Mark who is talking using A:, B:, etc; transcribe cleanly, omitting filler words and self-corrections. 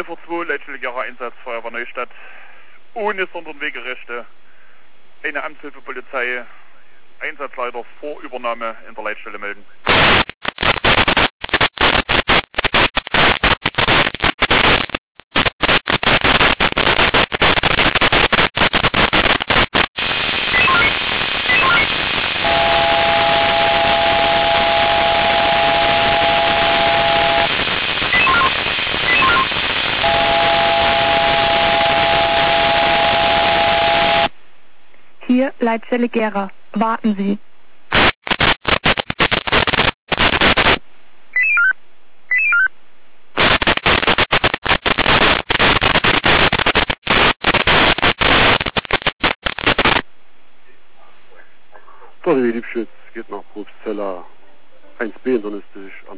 A: Helfer 2, Leitstelle Gera, Einsatz Feuerwehr Neustadt. Ohne Sonderwegerechte. Eine Amtshilfe Polizei. Einsatzleiter vor Übernahme in der Leitstelle melden.
B: Hier Leitstelle Gera. Warten Sie.
C: Sorry, Liebschütz, geht nach Probstzeller 1b internistisch am